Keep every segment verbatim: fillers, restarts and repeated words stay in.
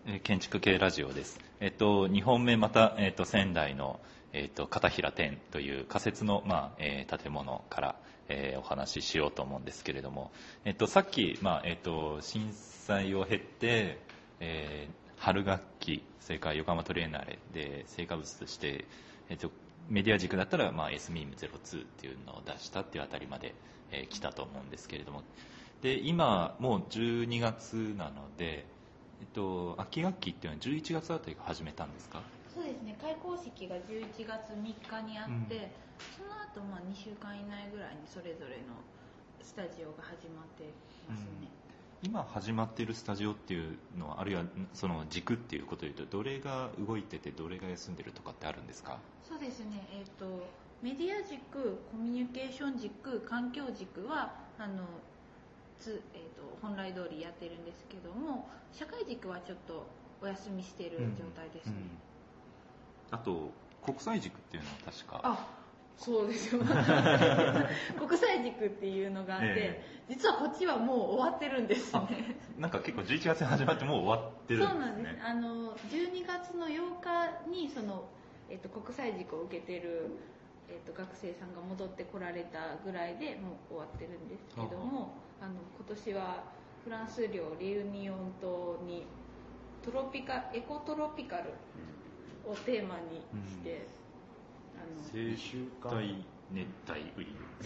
えー建築系ラジオです。えっと、にほんめまた、えっと、仙台の、えっと、片平店という仮設の、まあえー建物から、えーお話ししようと思うんですけれども、えっと、さっき、まあえっと、震災を経て、えー春学期、それから横浜トリエンナーレで成果物として、えっと、メディア軸だったら、まあ、エスミームゼロツー っていうのを出したっていうあたりまで、えー来たと思うんですけれども、で今もうじゅうにがつなので、えっと、秋学期っていうのはじゅういちがつあたりから始めたんですか？ そうですね、開講式がじゅういちがつみっかにあって、うん、その後まあにしゅうかん以内ぐらいにそれぞれのスタジオが始まってますね。 うん、今始まっているスタジオっていうのは、あるいはその軸っていうことでいうと、どれが動いててどれが休んでるとかってあるんですか？ そうですね、えーと、メディア軸、コミュニケーション軸、環境軸はあのつ、えーと、本来通りやってるんですけども、社会軸はちょっとお休みしている状態ですね。 うんうん、あと国際軸っていうのは確か、 あ、そうですよ国際軸っていうのがあって、えー、実はこっちはもう終わってるんですね。 なんか結構じゅういちがつに始まってもう終わってるんですね。 そうなんです。あのじゅうにがつのようかにその、えーと、国際軸を受けてる、えーと、学生さんが戻ってこられたぐらいでもう終わってるんですけども、あの今年はフランス領レユニオン島にトロピカエコトロピカルをテーマにして、 うん、あの生態熱帯雨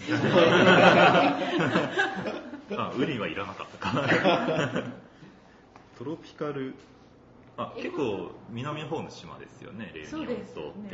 林あ、雨林はいらなかったかトロピカル、あ、結構南の方の島ですよね、レユニオン島って、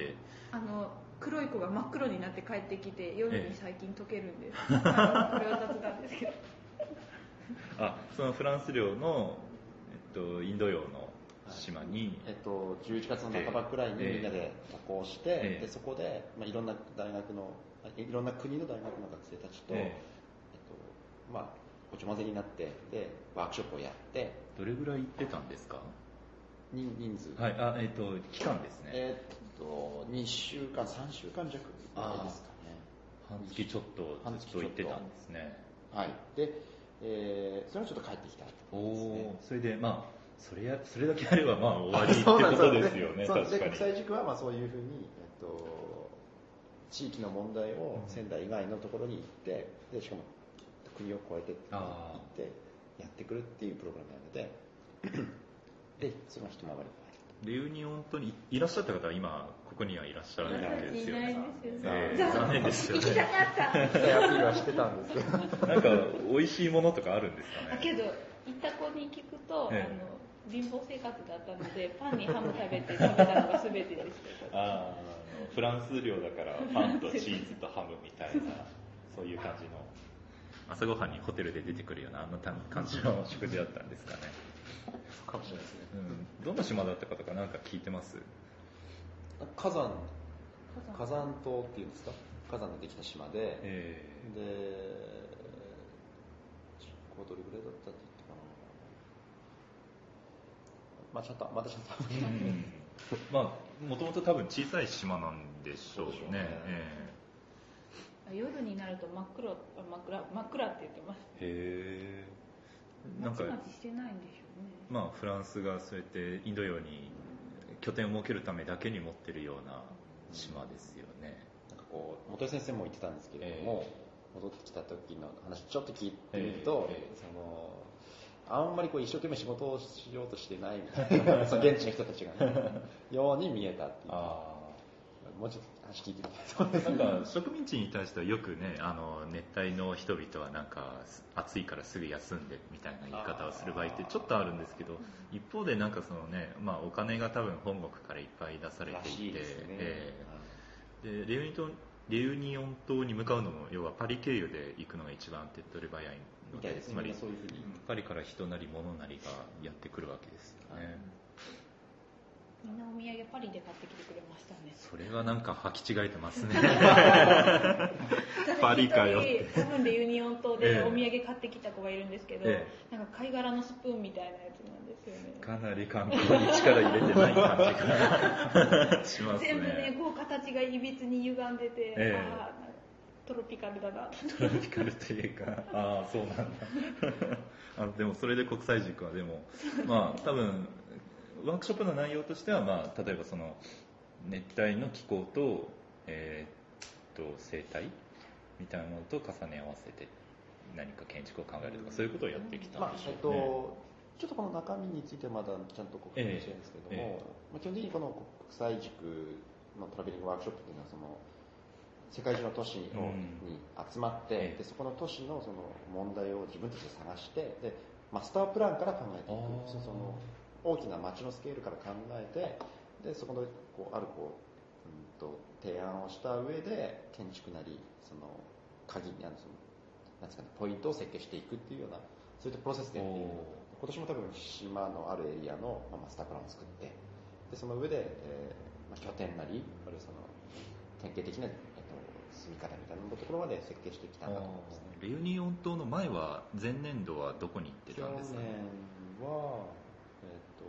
ね、 あの黒い子が真っ黒になって帰ってきて夜に最近溶けるんです、ええ、これは雑なんですけどあ、そのフランス領の、えっと、インド洋の島に、 えっと、じゅういちがつの半ばくらいにみんなで渡航して、ええ、でそこで、まあ、いろんな大学のいろんな国の大学の学生たちと、えええっとまあ、ごちゃ混ぜになってでワークショップをやって。 どれぐらい行ってたんですか？ 人人数、 はい、あ、えっと期間ですね。 えっとにしゅうかんさんしゅうかん弱ぐらいですかね。 半月ちょっとずっと行ってたんですね。 はい。で、えー、それはちょっと帰ってきたところですね。 お、それでまあそれやそれだけあればまあ終わりってことですよね。確かに。 で国際塾はまあそういうふうに、えっと、地域の問題を仙台以外のところに行って、でしかも国を越えて行ってやってくるっていうプログラムなので、でその一回り。 レユニオン島にいらっしゃった方は今ここにはいらっしゃらないわけですよね。残念ですよね。 行きたかった。 アピールはしてたんですけど。 なんか美味しいものとかあるんですかね。 だけど行った子に聞くと、ええ、あの貧乏生活だったのでパンにハム食べて食べたのが全てでした。 ああ、フランス領だからパンとチーズとハムみたいなそういう感じの朝ごはんにホテルで出てくるようなあんな感じの食事だったんですかね。 かもしれないですね、 うん、どんな島だったかとか何か聞いてます？ 火山火山島っていうんですか、火山でできた島で、えー、でこうどれぐらいだったって言ったかな、まあちゃんとまたちゃんと、うん、 まあもともと多分小さい島なんでしょうね。うね、 えー、夜になると真っ黒真っ暗真っ暗って言ってます。 へー、なんかまちまちしてないんでしょうね。 まあフランスがそうやってインド洋に拠点を設けるためだけに持ってるような島ですよね。 なんかこう元井先生も言ってたんですけれども、えー、戻ってきた時の話ちょっと聞いてみると、えーえー、そのあんまりこう一生懸命仕事をしようとしてないみたいなその現地の人たちが、ね、ように見えたっていう。あ、もうちょっと話聞いてみたい。 なんか植民地に対してはよくね、あの熱帯の人々はなんか暑いからすぐ休んでみたいな言い方をする場合ってちょっとあるんですけど、一方でなんかそのね、まあお金が多分本国からいっぱい出されていて、ね、えー、でレユニオンレユニオン島に向かうのも要はパリ経由で行くのが一番手っ取り早いので、つまりパリから人なり物なりがやってくるわけですよね。 みんなお土産パリで買ってきてくれましたね。 それはなんか履き違えてますね。パリかよって。 多分レユニオン島でお土産買ってきた子がいるんですけど、ええ、なんか貝殻のスプーンみたいなやつなんですよね。 かなり観光に力入れてない感じがしますね。 全部ね、こう形がいびつに歪んでて、ええ、あトロピカルだな。 トロピカルというか、ああそうなんだ。あでもそれで国際塾はでもまあ多分ワークショップの内容としては、まあ、例えばその熱帯の気候と、えー、と生態みたいなものと重ね合わせて何か建築を考えるとか、そういうことをやってきたんでしょうね。 まあえっと、ちょっとこの中身についてはまだちゃんとご確認してるんですけども、ええまあ、基本的にこの国際軸のトラベリングワークショップというのはその世界中の都市を、うん、に集まって、でそこの都市のその問題を自分たちで探してでマスタープランから考えていく、その大きな街のスケールから考えてでそこのこうあるこう、うん、と提案をした上で建築なりその鍵にあるそのなんですかね、ポイントを設計していくっていうようなそういったプロセスでやっている。今年も多分島のあるエリアのマスタープランを作ってでその上で、えーまあ、拠点なりあるいはその典型的な、えっと、住み方みたいなところまで設計してきたんだと思いますね。 レユニオン島の前は前年度はどこに行ってたんですかね。 去年はえっ、と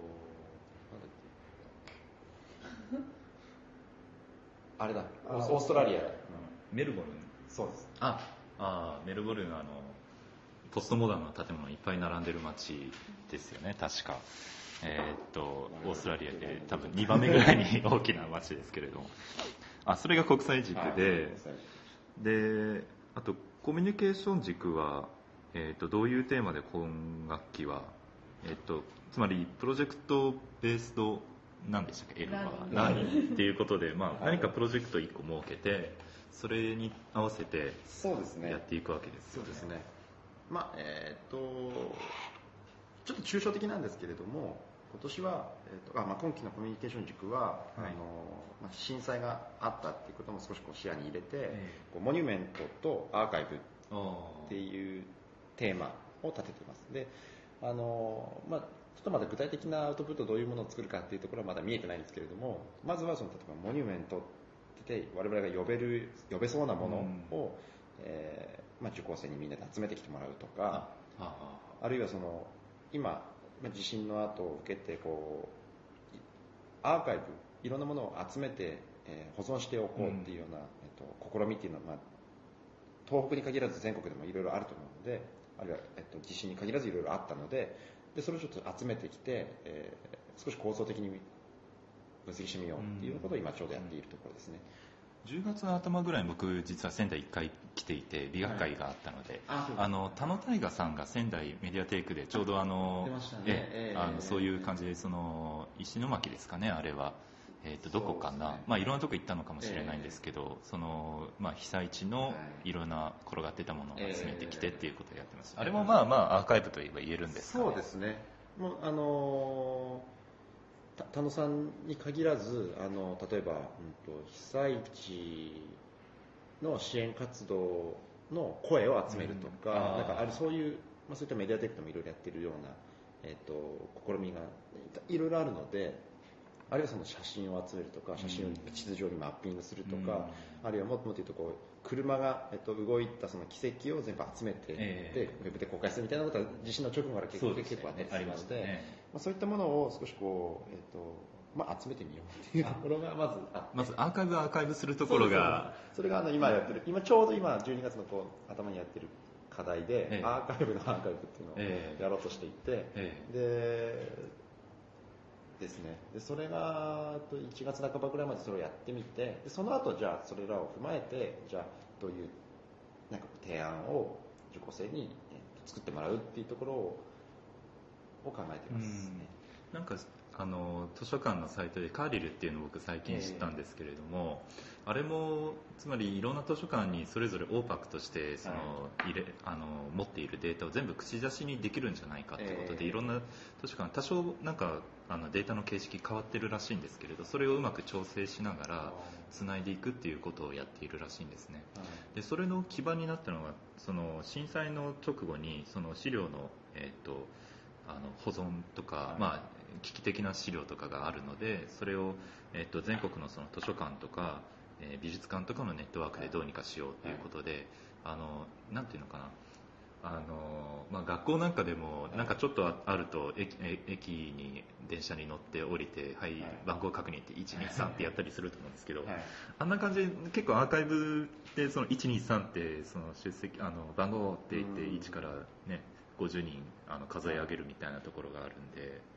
なんだっけあれだオーストラリア、うん、 メルボルン。 そうです。 ああメルボルンはあのポストモダンの建物いっぱい並んでる街ですよね確か。えー、っとオーストラリアで多分にばんめぐらいに大きな街ですけれどもあそれが国際軸でであとコミュニケーション軸は、えー、っとどういうテーマで今学期は、えー、っとつまりプロジェクトベースド何でしたっけ L はラーニングっていうことで、まあ、何かプロジェクトいっこ設けてそれに合わせてやっていくわけですよね。 そうですね。まあえー、っとちょっと抽象的なんですけれども今年は、えー、っとあまあ、今期のコミュニケーション軸は、はい、あのまあ、震災があったっていうことも少しこう視野に入れて、えー、こうモニュメントとアーカイブっていうテーマを立てています。であの、まあ、ちょっとまだ具体的なアウトプットどういうものを作るかっていうところはまだ見えてないんですけれどもまずはその例えばモニュメントって我々が呼べる呼べそうなものを、うんえーまあ、受講生にみんなで集めてきてもらうとか あ, あ, あるいはその今地震の後を受けてこうアーカイブいろんなものを集めて、えー、保存しておこうっていうような、うんえっと、試みっていうのは、まあ、東北に限らず全国でもいろいろあると思うのであるいは、えっと、地震に限らずいろいろあったので、でそれをちょっと集めてきて、えー、少し構造的に分析してみようっていうことを今ちょうどやっているところですね。 じゅうがつの頭ぐらいに僕実は仙台いっかい来ていて美学会があったので、はい、あの田野大河さんが仙台メディアテイクでちょうどあの、ええあのそういう感じでその石巻ですかねあれは、えー、とどこかな、ねまあ、いろんなとこ行ったのかもしれないんですけど、えーそのまあ、被災地のいろんな転がってたものを集めてきてっていうことをやってます、えー、あれもまあまあアーカイブといえば言えるんですかね。 そうですねもうあのー田野さんに限らずあの例えば、うん、と被災地の支援活動の声を集めるとか、うん、なんかあるそういう、まあ、そういったメディアテックでもいろいろやってるような、えー、と試みがいろいろあるのであるいはその写真を集めるとか写真を地図上にマッピングするとか、うん、あるいはもっともっと言うとこう車が、えっと、動いたその軌跡を全部集めて、えー、でウェブで公開するみたいなことは地震の直後から結構、ね、結構あったりするので、ねまあ、そういったものを少しこう、えっとまあ、集めてみようっていうところがまずあってまずアーカイブアーカイブするところがそれがあの今やってる今ちょうど今じゅうにがつのこう頭にやってる課題で、えー、アーカイブのアーカイブっていうのをやろうとしていて、えー、でですね、でそれがいちがつなかばぐらいまでそれをやってみてでその後じゃあそれらを踏まえてじゃあどういうなんか提案を受講生に作ってもらうっていうところをを考えています、ね、 うんなんかあの図書館のサイトでカーリルっていうのを僕最近知ったんですけれども、えー、あれもつまりいろんな図書館にそれぞれオーパックとしてその、はい、入れあの持っているデータを全部口出しにできるんじゃないかってことで、えー、いろんな図書館多少なんかあのデータの形式変わってるらしいんですけれどそれをうまく調整しながらつないでいくっていうことをやっているらしいんですね。でそれの基盤になったのがその震災の直後にその資料の、えー、とあの保存とか、まあ危機的な資料とかがあるのでそれを、えっと、全国のその図書館とか、えー、美術館とかのネットワークでどうにかしようということで、あのなんていうのかなあの、まあ、学校なんかでもなんかちょっとあると 駅, 駅に電車に乗って降りてはい番号確認っていちにさんってやったりすると思うんですけど、はい、あんな感じで結構アーカイブでそのいちにさんってその出席あの番号って言っていちからねごじゅうにんあの数え上げるみたいなところがあるんで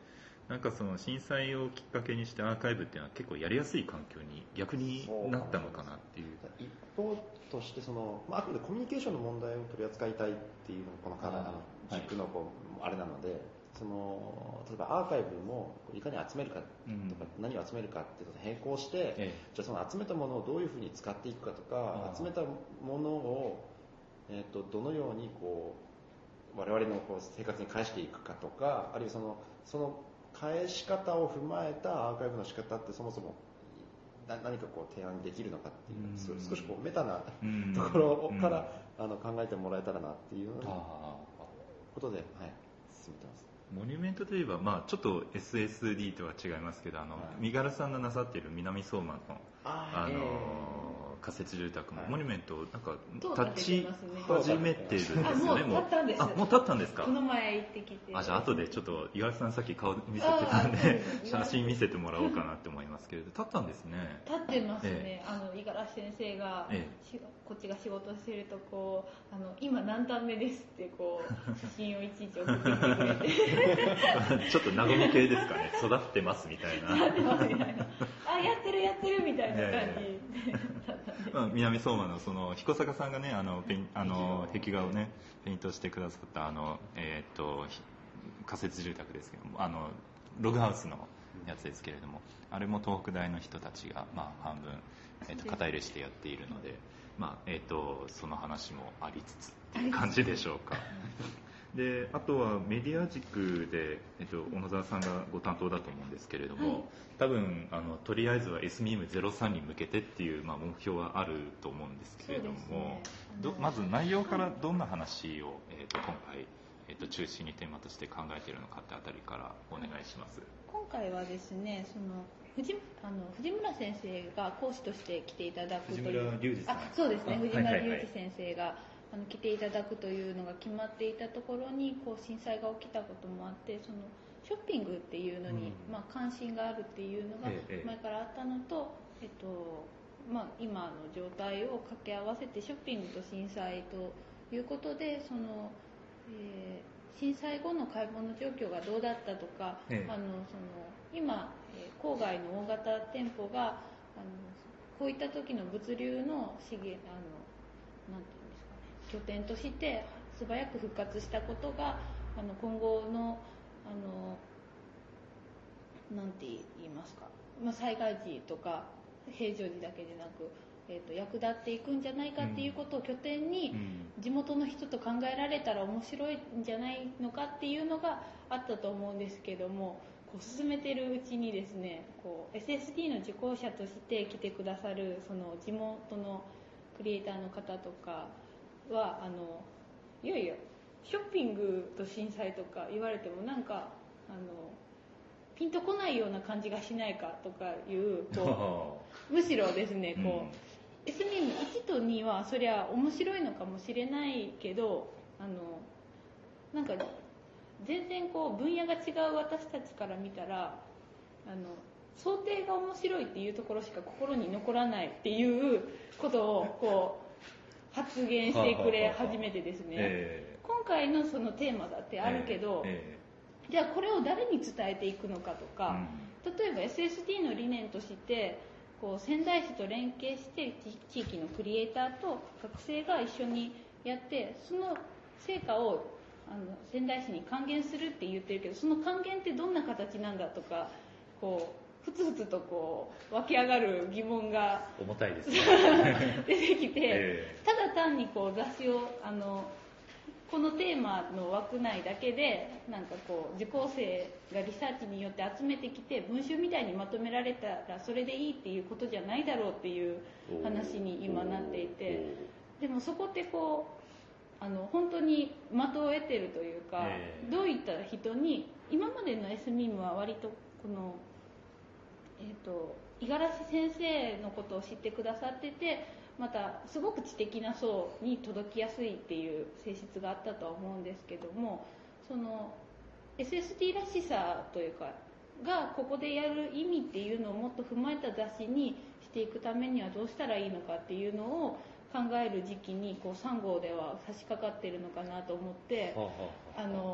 なんかその震災をきっかけにしてアーカイブっていうのは結構やりやすい環境に逆になったのかなっていう。 一方としてその、まあ、あくまでコミュニケーションの問題を取り扱いたいっていうのがこの課題の軸のこう、はい、あれなので、その例えばアーカイブもいかに集めるかとか、うん、何を集めるかっていうのと並行して、ええ、じゃあその集めたものをどういうふうに使っていくかとか、集めたものを、えー、とどのようにこう我々のこう生活に返していくかとか、あるいはそのその返し方を踏まえたアーカイブの仕方ってそもそも何かこう提案できるのかっていう、うん、少しこうメタなところから、うん、あの考えてもらえたらなっていうことで、はい、進めてます。 モニュメントといえば、まあ、ちょっと エスエスディー とは違いますけど、あの、はい、身柄さんがなさっている南相馬の、あの、えー、仮設住宅も、はい、モニュメントなんか立ち始めてるんですよね。 もう立ったんです。 あ、もう立ったんですか。 この前行ってきて。 あ、じゃあ後でちょっと五十嵐さんさっき顔見せてたんで写真見せてもらおうかなって思いますけれど、立ったんですね。 立ってますね。えー、あの五十嵐先生が、えー、こっちが仕事してるとこう、あの今何段目ですってこう写真をいちいち送ってきてくれて。 ちょっと和み系ですかね。育ってますみたいな。 育ってますみたいな。あ、やってるやってるみたいな感じ。 まあ、南相馬のその彦坂さんがね、あのペンあの壁画をねペイントしてくださったあの、えー、っと仮設住宅ですけども、あのログハウスのやつですけれども、あれも東北大の人たちが、まあ、半分、えー、っと肩入れしてやっているので、まあえー、っとその話もありつつっていう感じでしょうか。であとはメディア軸で、えっと、小野沢さんがご担当だと思うんですけれども、はい、多分あのとりあえずは エスミーエムゼロさん に向けてっていう、まあ、目標はあると思うんですけれども、ね、どまず内容からどんな話を、えっと、今回、えっと、中心にテーマとして考えているのかってあたりからお願いします。 今回はですね、その藤あの藤村先生が講師として来ていただくという藤村隆二さん、 あそうですね、藤村隆二先生が、はいはいはい、あの来ていただくというのが決まっていたところにこう震災が起きたこともあって、そのショッピングっていうのに、うん、まあ、関心があるっていうのが前からあったのと、えっとまあ、今の状態を掛け合わせてショッピングと震災ということで、その、えー、震災後の買い物状況がどうだったとか、ええ、あのその今、えー、郊外の大型店舗があのこういった時の物流の資源あのなんて拠点として素早く復活したことがあの今後のあのなんて言いますか、まあ、災害時とか平常時だけでなく、えーと、役立っていくんじゃないかっていうことを拠点に、うん、地元の人と考えられたら面白いんじゃないのかっていうのがあったと思うんですけども、こう進めてるうちにですね、こう エスエスディー の受講者として来てくださるその地元のクリエイターの方とかはあのいやいやショッピングと震災とか言われてもなんかあのピンとこないような感じがしないかとかいうこうむしろですねこう、うん、エスミーエムいちとにはそりゃ面白いのかもしれないけど、あのなんか全然こう分野が違う私たちから見たらあの想定が面白いっていうところしか心に残らないっていうことをこう発言してくれ始めてですね、えー、今回のそのテーマだってあるけど、えーえー、じゃあこれを誰に伝えていくのかとか、うん、例えば エスエスディー の理念としてこう仙台市と連携して地域のクリエイターと学生が一緒にやってその成果をあの仙台市に還元するって言ってるけど、その還元ってどんな形なんだとかこうふつふつとこう湧き上がる疑問が重たいですね出てきて、えー、ただ単にこう雑誌をあのこのテーマの枠内だけでなんかこう受講生がリサーチによって集めてきて文集みたいにまとめられたらそれでいいっていうことじゃないだろうっていう話に今なっていて、でもそこってこうあの本当に的を得てるというか、えー、どういった人に今までの エスミーエム は割とこの、えーと、五十嵐先生のことを知ってくださってて、またすごく知的な層に届きやすいっていう性質があったとは思うんですけども、その エスエスディー らしさというかがここでやる意味っていうのをもっと踏まえた雑誌にしていくためにはどうしたらいいのかっていうのを考える時期にこうさん号では差し掛かっているのかなと思って、あの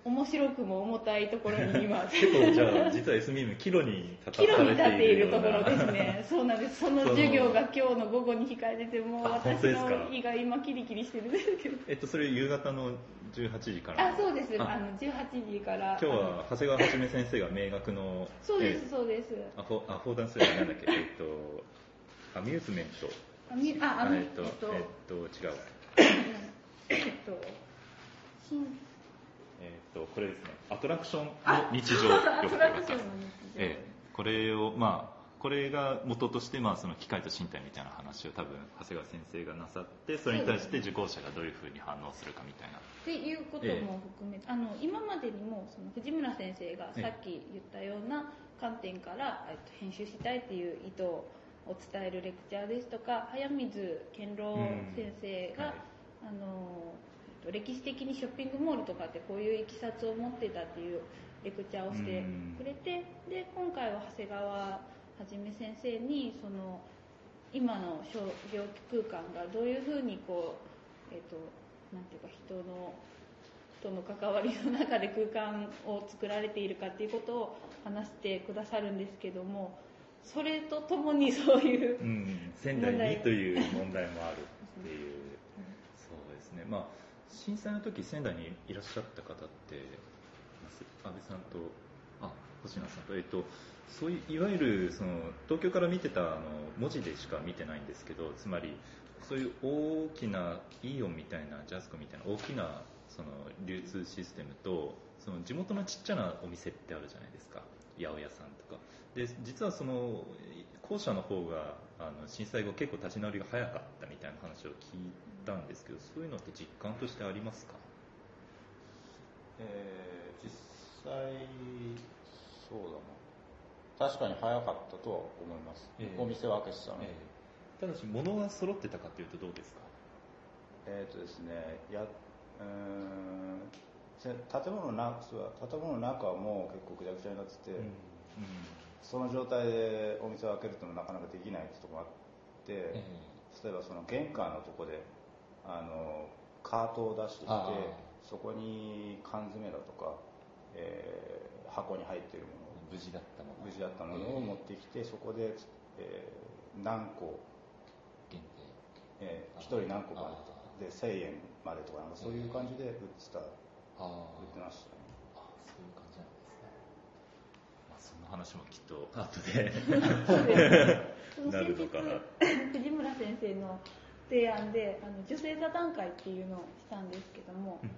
面白くも重たいところに今結構じゃあ実は エスミーム 岐路に立たされている岐路に立っているところようなですね。そうなんです。その授業が今日の午後に控えてて、もうあ私本当ですかの胃が今キリキリしてるんですけど。 えっとそれ夕方のじゅうはちじからあ、そうです。 ああのじゅうはちじから。 今日は長谷川はじめ先生が名学のそうでえすそうです。 ーアフォアフォーダンスじゃなんだっけえっとアミューズメントあみああみえっとえっとえっと違うえっと新えっとこれですねアトラクションの日常アトラクションの日常。 ええこれをまあこれが元として、まあ、その機械と身体みたいな話を多分長谷川先生がなさってそれに対して受講者がどういうふうに反応するかみたいなっていうことも含めて、ええ、あの今までにもその藤村先生がさっき言ったような観点から、えっと、編集したいっていう意図を伝えるレクチャーですとか、早水健郎先生が、はい、あの歴史的にショッピングモールとかってこういういきさつを持ってたっていうレクチャーをしてくれて、で今回は長谷川はじめ先生にその今の商業空間がどういうふうにこう、えっと、なんていうか人のとの関わりの中で空間を作られているかっていうことを話してくださるんですけども、それとともにそういう、うん、 仙台にという問題もあるっていう、うん、そうですね。まあ震災の時仙台にいらっしゃった方って安倍さんとあ星名さんとえっとそういういわゆるその東京から見てたあの文字でしか見てないんですけど、つまりそういう大きなイオンみたいなジャスコみたいな大きなその流通システムとその地元のちっちゃなお店ってあるじゃないですか、八百屋さんとかで、実はその後者の方があの震災後結構立ち直りが早かったみたいな話を聞いたんですけど、そういうのって実感としてありますか？ えー、実際そうだな、確かに早かったとは思います、えー、お店は開けてたので、えー、ただし物が揃ってたかというとどうですか？ えーとですね、やうーん建物の中建物の中はもう結構ぐちゃぐちゃになってて、うんうん、その状態でお店を開けるというのはなかなかできないってところがあって、えー、例えばその玄関のとこであのカートを出してきて、そこに缶詰だとか、えー、箱に入っているもの無事だったもの無事だったものを持ってきて、えー、そこで、えー、何個限定、 えー、ひとり何個かでせんえんまでとか、なんかそういう感じで売ってた、えー、売ってましたね。 あ、そういう感じなんですね。 まあ、その話もきっと後でなるのかな。 藤村先生の提案であの女性座談会っていうのをしたんですけども、うん、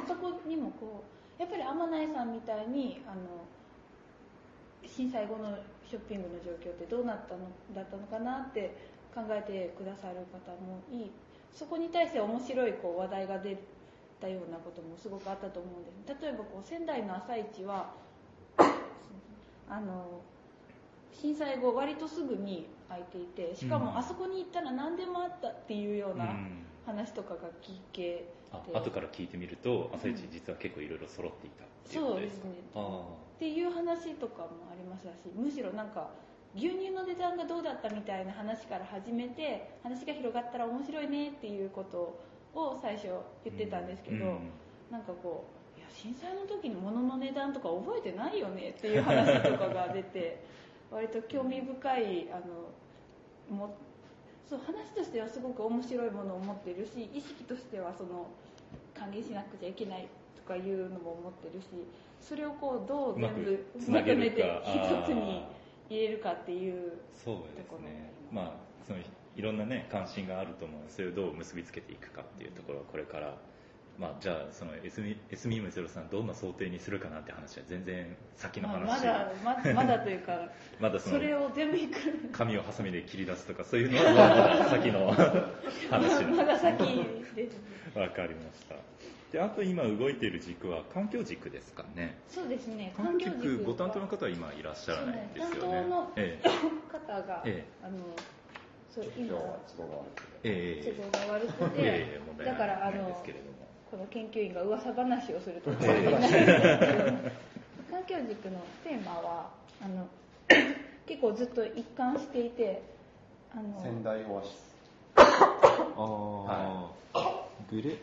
そこにもこうやっぱり天内さんみたいにあの震災後のショッピングの状況ってどうなったのだったのかなって考えてくださる方もいい、そこに対して面白いこう話題が出たようなこともすごくあったと思うんです。例えばこう仙台の朝市はあの震災後割とすぐに開いていて、しかもあそこに行ったら何でもあったっていうような話とかが聞けて、 うん、あ後から聞いてみると朝市実は結構いろいろ揃っていたっていうことですか？ そうですね。あっていう話とかもありましたし、むしろなんか牛乳の値段がどうだったみたいな話から始めて、話が広がったら面白いねっていうことを最初言ってたんですけど、うんうん、なんかこういや震災の時に物の値段とか覚えてないよねっていう話とかが出て割と興味深いあのもそう話としてはすごく面白いものを持ってるし、意識としてはその還元しなくちゃいけないとかいうのも思ってるし、それをこうどう全部まとめて一つに入れるかっていうところですね。まあそのいろんなね関心があると思う、それをどう結びつけていくかっていうところをこれから、まあ、じゃあその エスミーエムゼロさんどんな想定にするかなって話は全然先の話、 まあ、まだまだまだというかまだそのそれを全部紙をハサミで切り出すとかそういうのはまだ先の話まだ先です。 わかりました。であと今動いている軸は環境軸ですかね。 そうですね。 環境軸ご担当の方は今いらっしゃらないんですよね。 担当の方が、ええ、あのそう今都合が悪くて、だからあのこの研究員が噂話をするとかないんですけど、環境軸のテーマはあの結構ずっと一貫していて、あの仙台オアシスああ、はい、グレ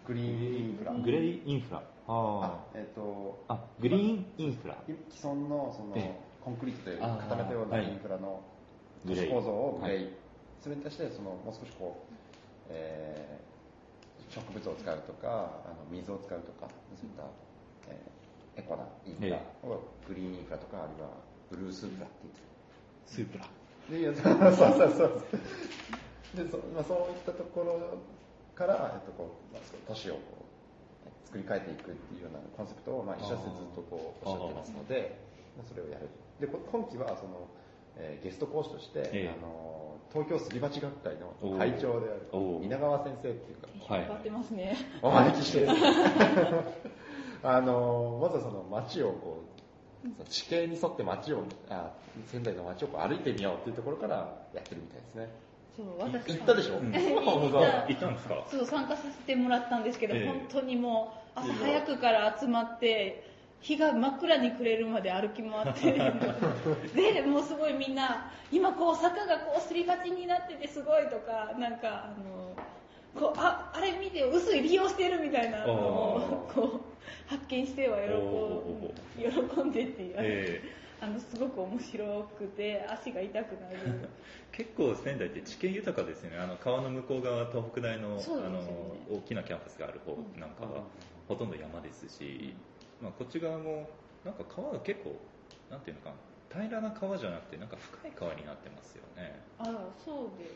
グリーンインフラ。 グレイインフラ。 あ、えっ、ー、と、 あ、グリーンインフラ。 既存のその、ええ、コンクリートで固めたようなインフラの都市構造をグレイ。はい、それに対してそのもう少しこう、えー、植物を使うとか、あの水を使うとか、そういった、えー、エコなインフラをグリーンインフラとか、あるいはブルースープラって言ってる。 スープラ。 で、いや、そうそうそう。で、そ、まあ、そういったところから、えっと、こう、まあ、都市をこう作り変えていくっていうようなコンセプトを、まあ、一社生ずっとこうおっしゃってますので、まあ、それをやる。で、今期はその、えー、ゲスト講師として、えー、あの東京すり鉢学会の会長である稲川先生っていうか、 引っ張ってますね。 お招きしてる。あのまずはその街をこう地形に沿って街をあ仙台の街をこう歩いてみようっていうところからやってるみたいですね。 そう私行ったでしょ。 うん、行ったんですか。 そう参加させてもらったんですけど、えー、本当にもう朝早くから集まって。日が真っ暗に暮れるまで歩き回ってでもうすごいみんな今こう坂がこうすり鉢になっててすごいとかなんかあのこう あ, あれ見て薄い利用してるみたいなのをこう発見しては喜ん 喜んでっていう、えー、あのすごく面白くて足が痛くなる結構仙台って地形豊かですよね。あの川の向こう側東北大 の, ね、あの大きなキャンパスがある方なんかはほとんど山ですし、まあ、こっち側もなんか川が結構なんていうのかな平らな川じゃなくてなんか深い川になってますよね。 ああそうです。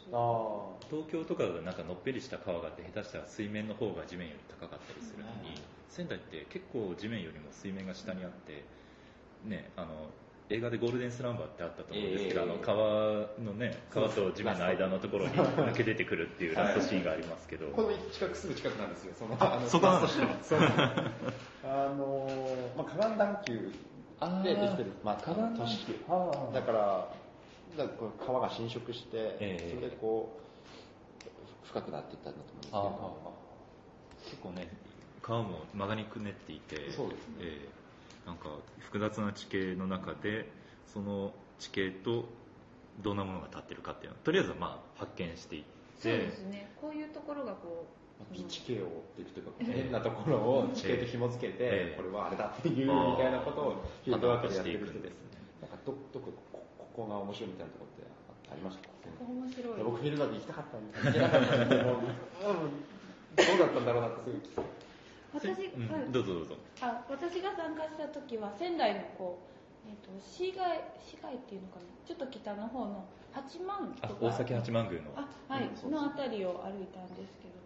あ東京とかだとなんかのっぺりした川があって下手したら水面の方が地面より高かったりするのに、うん、仙台って結構地面よりも水面が下にあってね、あの映画でゴールデンスランバーってあったと思うんですけど、えー、あの川のね川と地面の間のところに抜け出てくるっていうラストシーンがありますけど、 この近くすぐ近くなんですよ。そのあのそこなんですね。 あのまあ河岸段丘でできてる、まあ河岸都市だからだからこう川が浸食して、えー、それでこう深くなっていったんだと思うんですけど、 結構ね川も曲がりくねっていて、 そうですね。 えーなんか複雑な地形の中でその地形とどんなものが立ってるかっていうのをとりあえずまあ発見していって、 そうですね。こういうところがこう地形を追っていくというか、変なところを地形と紐付けて、えー、これはあれだっていうみたいなことをフィールドワークでやっていくんですね。なんかどどこここが面白いみたいなところってありましたか？ 面白い。 僕フィールドワーク行きたかったんですけど、行けなかったんで、もうどうだったんだろうなってすごい聞きたい。 私、 うん、どうぞどうぞ。 あ、私が参加した時は仙台のこう、えー、と市街市街っていうのかな、ちょっと北の方の八幡とか、 大崎八幡宮のあ、はい、うん、のあたりを歩いたんですけど、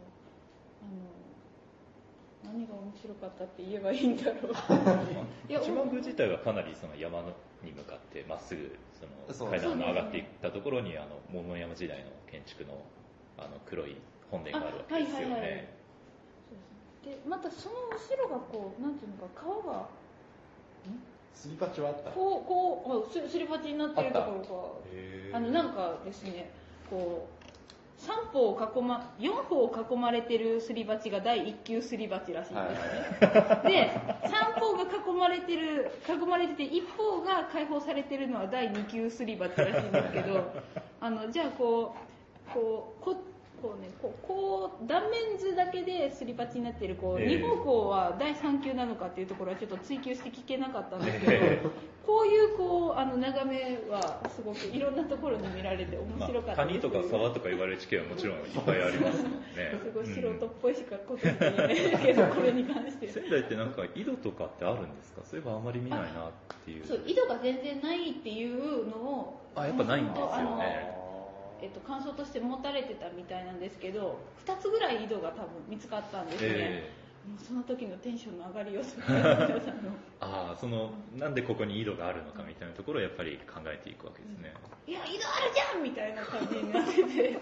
あの何が面白かったって言えばいいんだろう。 八幡宮自体はかなりその山に向かってまっすぐその階段が上がっていったところに、あの桃山時代の建築のあの黒い本殿があるわけですよね。はいはいはい、 でまたその後ろがこうなんていうのか川がすり鉢はあった。 こうこうすり鉢になっているところが あ, あのなんかですねこうさんぽを囲まよんほを囲まれてるすり鉢がだいいっ級すり鉢らしいんですね。はい、でさんぽが囲まれてる囲まれてて一方が開放されてるのはだいに級すり鉢らしいんですけど、あのじゃあこうこうここうね、こうこう断面図だけですり鉢になっているこう、えー、に方向はだいさん級なのかっていうところはちょっと追求して聞けなかったんですけど、えー、こういうこうあの眺めはすごくいろんなところに見られて面白かったです。 まあ、谷とか沢とか言われる地形はもちろんいっぱいありますもんね。 すごい素人っぽいしかこと言えないけど、これに関して仙台ってなんか井戸とかってあるんですか？そういえばあんまり見ないなっていう。 そう井戸が全然ないっていうのをあやっぱないんですよね。 えっと、感想として持たれてたみたいなんですけど、ふたつぐらい井戸が多分見つかったんですね。えー、もうその時のテンションの上がりをするああ、そのなんでここに井戸があるのかみたいなところをやっぱり考えていくわけですね。 うん、いや井戸あるじゃんみたいな感じになってて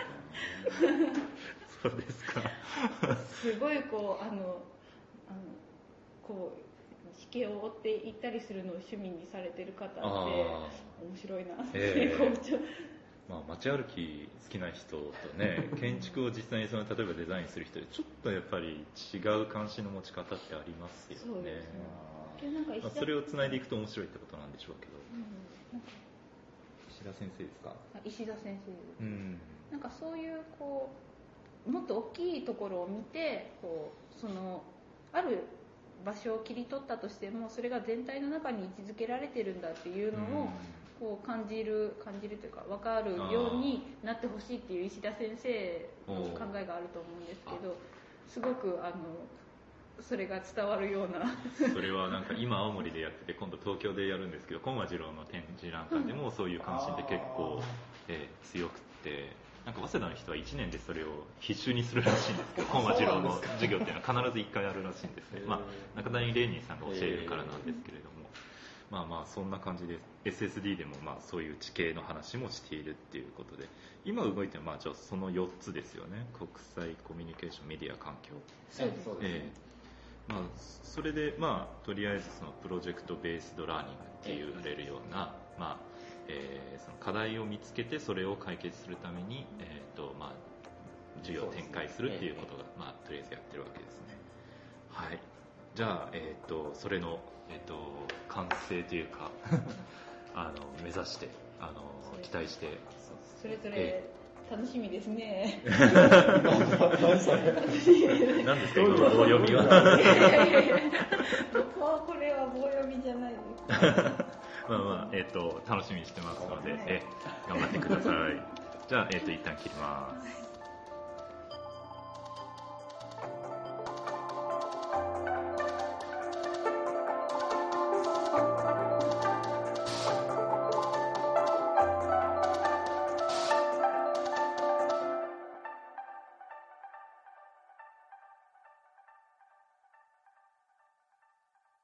そうですか。 すごいこうあのあのこう地形を追っていったりするのを趣味にされてる方って面白いなって、えー、こうちょまあ、街歩き好きな人とね建築を実際にその例えばデザインする人でちょっとやっぱり違う関心の持ち方ってありますよね。そうですね。なんかまあ、それをつないでいくと面白いってことなんでしょうけど、うん、石田先生ですか？ 石田先生、 うん、 なんかそういうこもっと大きいところを見てこうそのある場所を切り取ったとしてもそれが全体の中に位置づけられてるんだっていうのをこう感じる感じるというか分かるようになってほしいっていう石田先生の考えがあると思うんですけど、すごくあのそれが伝わるようなそれはなんか今青森でやってて今度東京でやるんですけど、本間次郎の展示覧会でもそういう関心って結構、えー、強くて、なんか早稲田の人はいちねんでそれを必修にするらしいんですけど、本間次郎の授業っていうのは必ずいっかいあるらしいんですね。まあ、中谷玲人さんが教えるからなんですけれども、まあまあそんな感じで エスエスディー でもまあそういう地形の話もしているっていうことで、今動いてるのはまあじゃあそのよっつですよね。国際コミュニケーション、メディア、環境。 そうですね。 えーまあ、それで、まあ、とりあえずそのプロジェクトベースドラーニングって言われるような、まあえー、その課題を見つけてそれを解決するために、えーとまあ、授業を展開するっていうことが、まあ、とりあえずやってるわけですね。はい、じゃあ、えー、とそれの、えー、と完成というかあの目指してあの期待して、 それぞれ楽しみですね。 何ですか今の棒読みは。 僕はこれは棒読みじゃないです。 まあまあ、えっ、ー、と楽しみにしてますので、え頑張ってください。じゃあ、えっ、ー、と一旦切ります。